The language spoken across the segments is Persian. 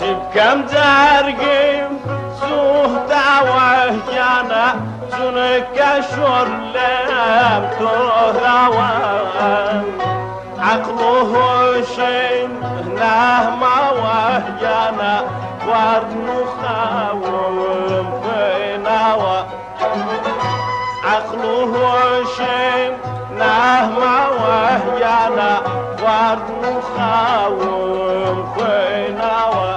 كم زرقم سوه دعوهيانا زنك شرلم تهروان عقله شيم نهما وهيانا وردنو خاوم بيناوا عقله شيم نهما وهيانا وردنو خاوم بيناوا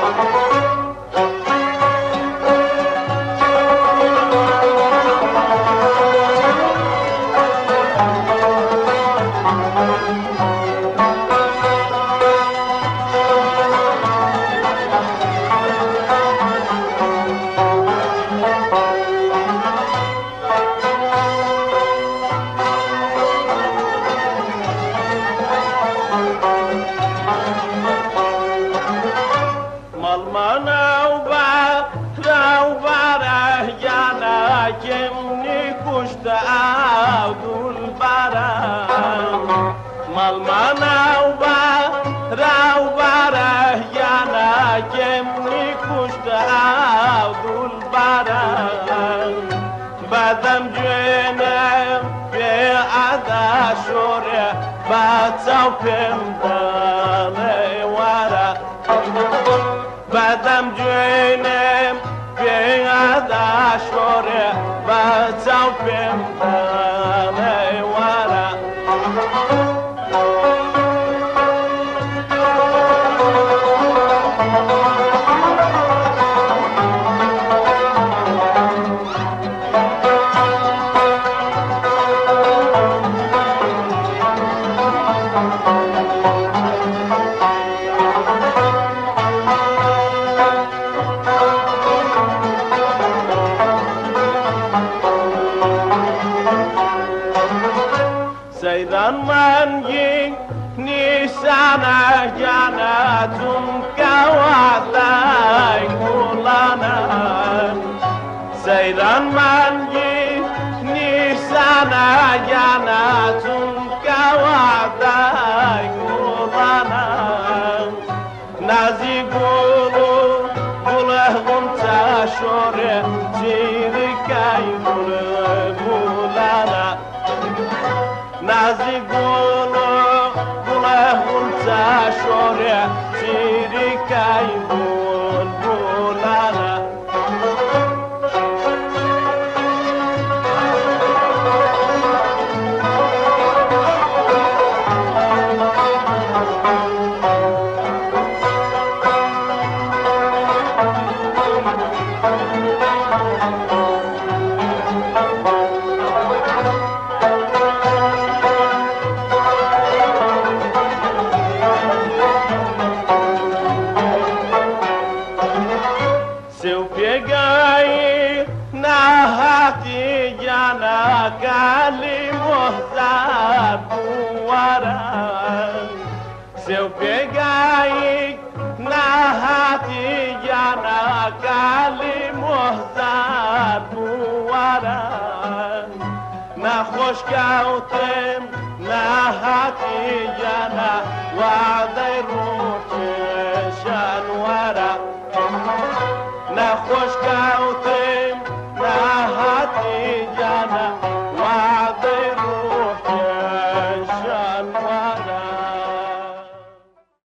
بدم جنم به عدا شوره باتاو پمدانه وارا بدم جنم به عدا شوره باتاو پمدانه وارا سيدان منجي نيسانا جاناتم كواتاي كولانا سيدان منجي نيسانا جاناتم كواتاي كولانا نازي قولو قولهم تاشوري تيري كاي قولانا نازی گلو گلهون تشوره تیری کای بول بولانه Kali mohzar buaran Seu pegai na hati jana Kali mohzar buaran Na khosh kautem na hati jana Wa'day ruh shanwara Na khosh